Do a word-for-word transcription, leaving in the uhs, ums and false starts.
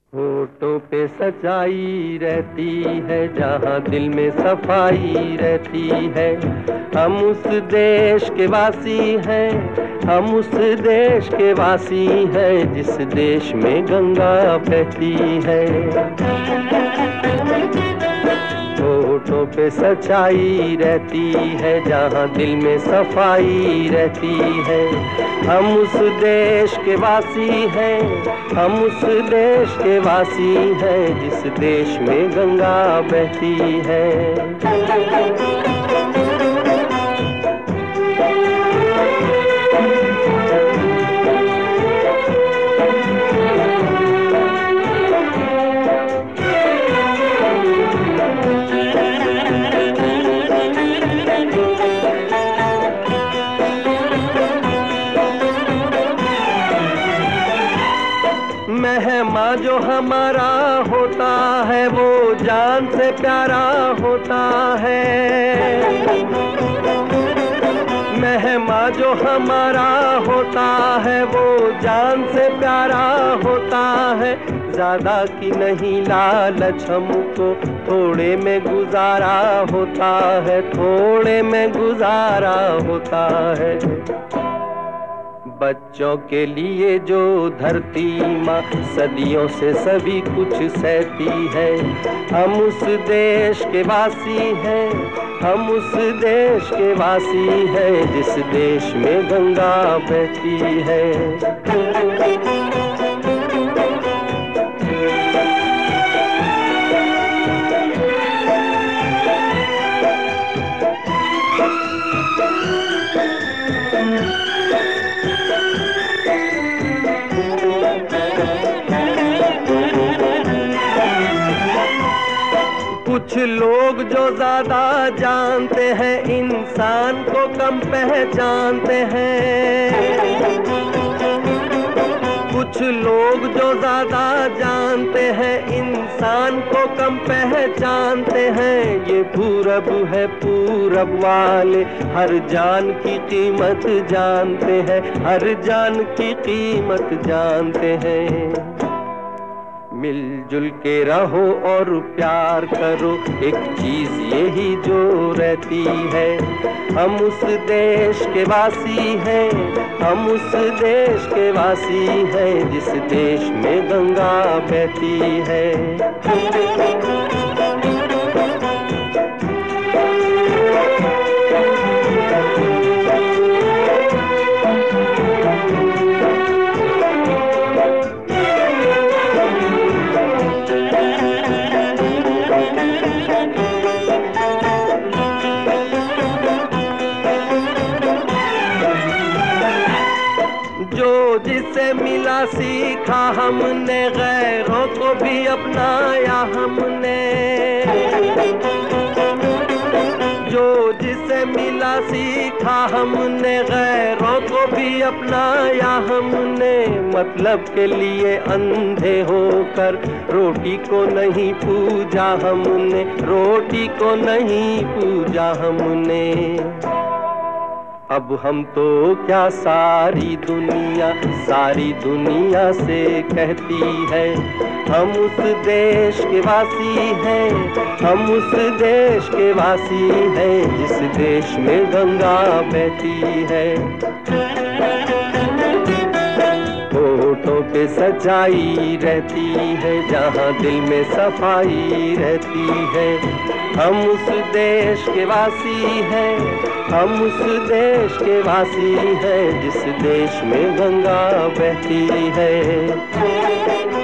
होठों पे सच्चाई रहती है, जहाँ दिल में सफाई रहती है। हम उस देश के वासी हैं, हम उस देश के वासी हैं, जिस देश में गंगा बहती है। होठों पे सच्चाई रहती है, जहाँ दिल में सफाई रहती है। हम उस देश के वासी हैं, हम उस देश के वासी हैं, जिस देश में गंगा बहती है। मेहमा जो हमारा होता है, वो जान से प्यारा होता है। मेहमा जो हमारा होता है, वो जान से प्यारा होता है। ज्यादा की नहीं लालच हमको, थोड़े में गुजारा होता है, थोड़े में गुजारा होता है। बच्चों के लिए जो धरती माँ सदियों से सभी कुछ सहती है। हम उस देश के वासी हैं, हम उस देश के वासी हैं, जिस देश में गंगा बहती है। कुछ लोग जो ज्यादा जानते हैं, इंसान को कम पहचानते हैं। कुछ लोग जो ज्यादा जानते हैं, इंसान को कम पहचानते हैं। ये पूरब है, पूरब वाले हर जान की कीमत जानते हैं, हर जान की कीमत जानते हैं। मिलजुल के रहो और प्यार करो, एक चीज यही जो रहती है। हम उस देश के वासी हैं, हम उस देश के वासी हैं, जिस देश में गंगा बहती है। जो जिससे मिला सीखा हमने, गैरों को भी अपनाया हमने। जो जिससे मिला सीखा हमने, गैरों को भी अपनाया हमने। मतलब के लिए अंधे होकर रोटी को नहीं पूजा हमने, रोटी को नहीं पूजा हमने। अब हम तो क्या सारी दुनिया, सारी दुनिया से कहती है। हम उस देश के वासी हैं, हम उस देश के वासी हैं, जिस देश में गंगा बहती है। होठों पे सच्चाई रहती है, जहाँ दिल में सफाई रहती है। हम उस देश के वासी हैं, हम उस देश के वासी हैं, जिस देश में गंगा बहती है।